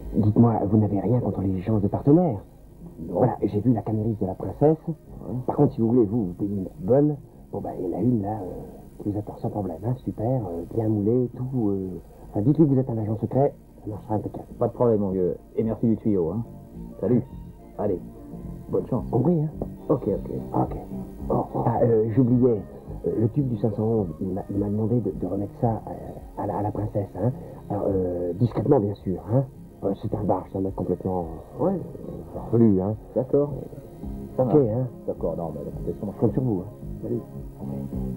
Dites-moi, vous n'avez rien contre les échanges de partenaires? Non. Voilà, j'ai vu la camériste de la princesse. Par contre, si vous voulez, vous payez une bonne. Bon, bah, il y en a une, là, qui vous attend sans problème, hein, super, bien moulé, tout. Enfin, dites-lui que vous êtes un agent secret, ça marchera impeccable. Pas de problème, mon vieux. Et merci du tuyau, hein. Salut. Allez, bonne chance. Compris, hein? Ok. Ok. Ah, j'oubliais, le tube du 511, il m'a demandé de remettre ça à la princesse, hein. Alors, discrètement, bien sûr, hein. C'est un barge, c'est un mec complètement... Ouais. farfelu, hein. D'accord. Ça Ok, marche. hein. D'accord, non, mais la compétition, Je compte sur vous, hein. Salut.